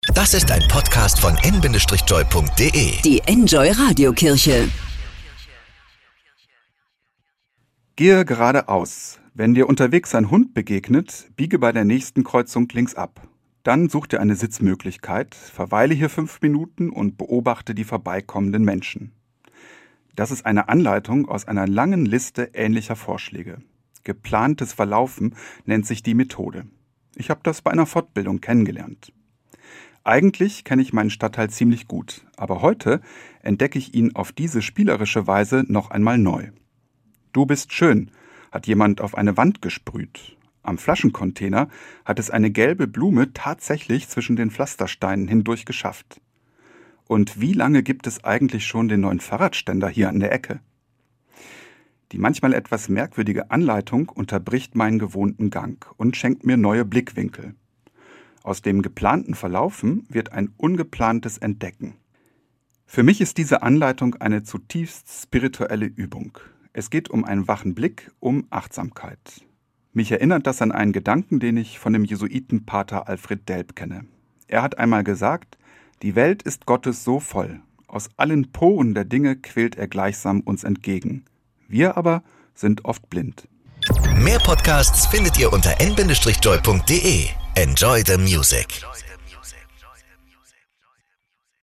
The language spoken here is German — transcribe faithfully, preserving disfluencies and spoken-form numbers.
Das ist ein Podcast von en Bindestrich-joy punkt de. Die Enjoy Radiokirche. Gehe geradeaus. Wenn dir unterwegs ein Hund begegnet, biege bei der nächsten Kreuzung links ab. Dann such dir eine Sitzmöglichkeit, verweile hier fünf Minuten und beobachte die vorbeikommenden Menschen. Das ist eine Anleitung aus einer langen Liste ähnlicher Vorschläge. Geplantes Verlaufen nennt sich die Methode. Ich habe das bei einer Fortbildung kennengelernt. Eigentlich kenne ich meinen Stadtteil ziemlich gut, aber heute entdecke ich ihn auf diese spielerische Weise noch einmal neu. Du bist schön, hat jemand auf eine Wand gesprüht. Am Flaschencontainer hat es eine gelbe Blume tatsächlich zwischen den Pflastersteinen hindurch geschafft. Und wie lange gibt es eigentlich schon den neuen Fahrradständer hier an der Ecke? Die manchmal etwas merkwürdige Anleitung unterbricht meinen gewohnten Gang und schenkt mir neue Blickwinkel. Aus dem geplanten Verlaufen wird ein ungeplantes Entdecken. Für mich ist diese Anleitung eine zutiefst spirituelle Übung. Es geht um einen wachen Blick, um Achtsamkeit. Mich erinnert das an einen Gedanken, den ich von dem Jesuitenpater Alfred Delp kenne. Er hat einmal gesagt, die Welt ist Gottes so voll. Aus allen Poren der Dinge quillt er gleichsam uns entgegen. Wir aber sind oft blind. Mehr Podcasts findet ihr unter en Bindestrich-joy punkt de. Enjoy the music.